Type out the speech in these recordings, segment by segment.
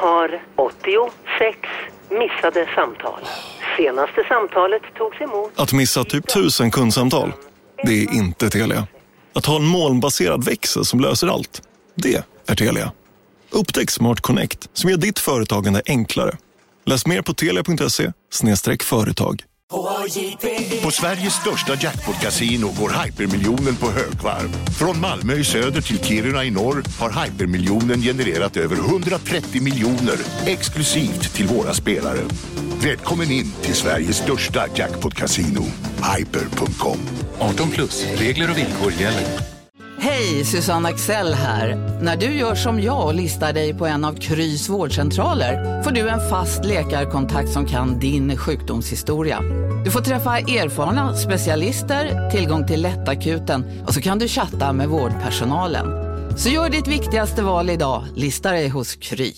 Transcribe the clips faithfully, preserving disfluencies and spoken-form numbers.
har åttiosex missade samtal. Senaste samtalet togs emot. Att missa typ tusen kundsamtal, det är inte Telia. Att ha en molnbaserad växel som löser allt, det är Telia. Upptäck Smart Connect som gör ditt företagande enklare. Läs mer på telia punkt se slash företag. På Sveriges största jackpot-casino går hypermiljonen på högvarv. Från Malmö i söder till Kiruna i norr har hypermiljonen genererat över hundratrettio miljoner exklusivt till våra spelare. Välkommen in till Sveriges största jackpot-casino, hyper punkt com. arton plus, regler och villkor gäller. Hej, Susanne Axel här. När du gör som jag och listar dig på en av Krys vårdcentraler får du en fast läkarkontakt som kan din sjukdomshistoria. Du får träffa erfarna specialister, tillgång till lättakuten och så kan du chatta med vårdpersonalen. Så gör ditt viktigaste val idag, lista dig hos Kry.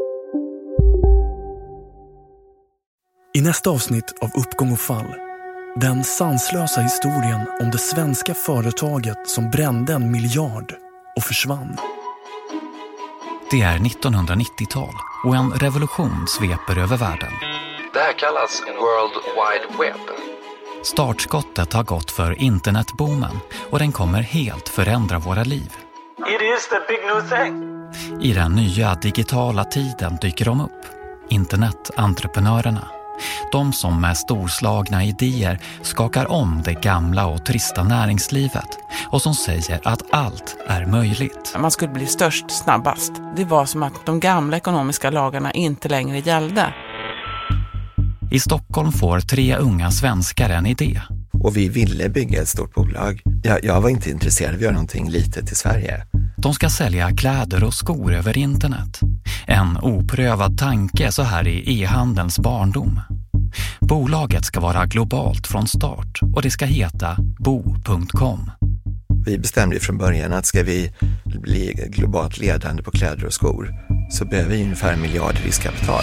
I nästa avsnitt av Uppgång och fall, den sanslösa historien om det svenska företaget som brände en miljard och försvann. Det är nittonhundranittiotal och en revolution sveper över världen. Det här kallas World Wide Web. Startskottet har gått för internetboomen och den kommer helt förändra våra liv. It is the big new thing. I den nya digitala tiden dyker de upp. Internetentreprenörerna. De som med storslagna idéer skakar om det gamla och trista näringslivet och som säger att allt är möjligt. Man skulle bli störst snabbast. Det var som att de gamla ekonomiska lagarna inte längre gällde. I Stockholm får tre unga svenskar en idé. Och vi ville bygga ett stort bolag. Jag, jag var inte intresserad av att göra någonting litet i Sverige. De ska sälja kläder och skor över internet. En oprövad tanke så här i e-handelns barndom. Bolaget ska vara globalt från start och det ska heta bo punkt com. Vi bestämde ju från början att ska vi bli globalt ledande på kläder och skor så behöver vi ungefär en miljard riskkapital.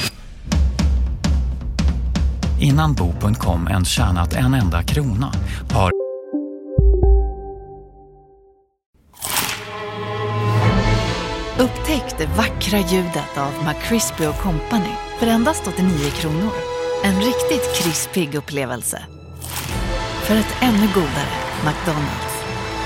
Innan bo punkt com ens tjänat en enda krona har Upptäck det vackra ljudet av McCrispy och Company för endast åttionio kronor. En riktigt krispig upplevelse. För ett ännu godare McDonald's.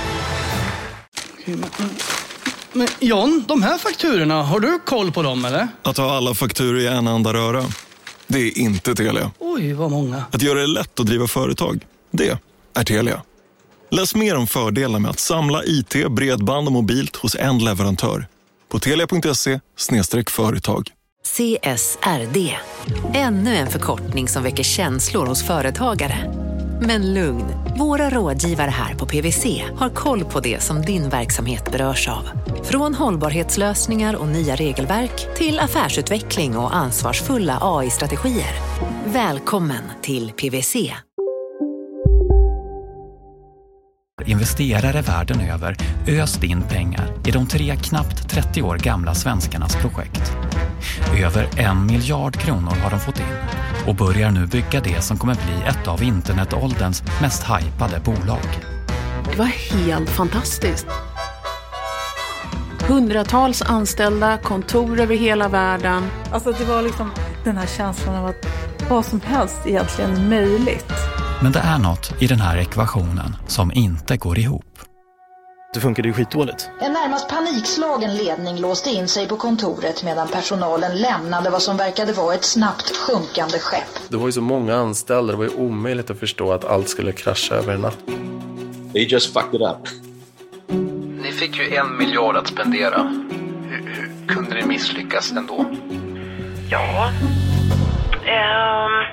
Men John, de här fakturorna, har du koll på dem eller? Att ha alla fakturor i en enda röra, det är inte Telia. Oj, vad många. Att göra det lätt att driva företag, det är Telia. Läs mer om fördelar med att samla I T, bredband och mobilt hos en leverantör. På telia punkt se slash företag. C S R D. Ännu en förkortning som väcker känslor hos företagare. Men lugn, våra rådgivare här på P W C har koll på det som din verksamhet berörs av. Från hållbarhetslösningar och nya regelverk till affärsutveckling och ansvarsfulla A I-strategier. Välkommen till P W C. Investerare världen över öst in pengar i de tre knappt trettio år gamla svenskarnas projekt. Över en miljard kronor har de fått in och börjar nu bygga det som kommer bli ett av internetålderns mest hypade bolag. Det var helt fantastiskt. Hundratals anställda, kontor över hela världen. Alltså det var liksom den här känslan av att vad som helst egentligen är möjligt. Men det är något i den här ekvationen som inte går ihop. Det funkade ju skitdåligt. En närmast panikslagen ledning låste in sig på kontoret medan personalen lämnade vad som verkade vara ett snabbt sjunkande skepp. Det var ju så många anställda, det var ju omöjligt att förstå att allt skulle krascha över en natt. They just fucked it up. Ni fick ju en miljard att spendera. Hur, hur kunde det misslyckas ändå? Ja... Um...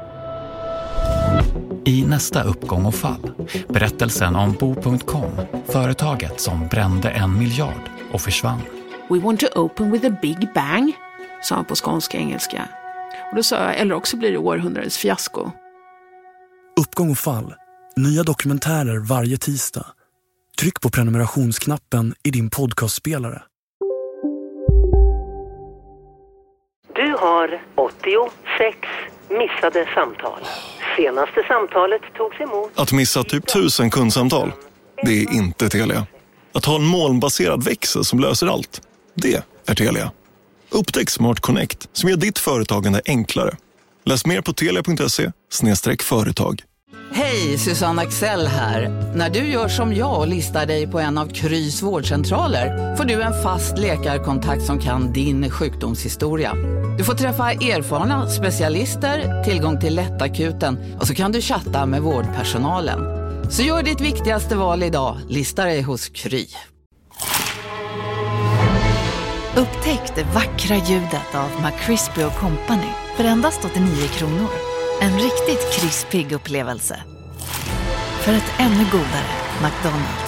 I nästa uppgång och fall, berättelsen om bo punkt com, företaget som brände en miljard och försvann. We want to open with a big bang, sa han på skånska engelska. Och då sa jag, eller också blir det århundradets fiasko. Uppgång och fall, nya dokumentärer varje tisdag. Tryck på prenumerationsknappen i din podcastspelare. Du har åttiosex missade samtal. Senaste samtalet togs emot. Att missa typ tusen kundsamtal, det är inte Telia. Att ha en molnbaserad växel som löser allt, det är Telia. Upptäck Smart Connect som gör ditt företagande enklare. Läs mer på telia punkt se slash företag. Hej, Susanne Axel här. När du gör som jag och listar dig på en av Krys vårdcentraler får du en fast läkarkontakt som kan din sjukdomshistoria. Du får träffa erfarna specialister, tillgång till lättakuten och så kan du chatta med vårdpersonalen. Så gör ditt viktigaste val idag, lista dig hos Kry. Upptäck det vackra ljudet av McCrispy och Company för endast åttionio kronor. En riktigt krispig upplevelse. För ett ännu godare McDonald's.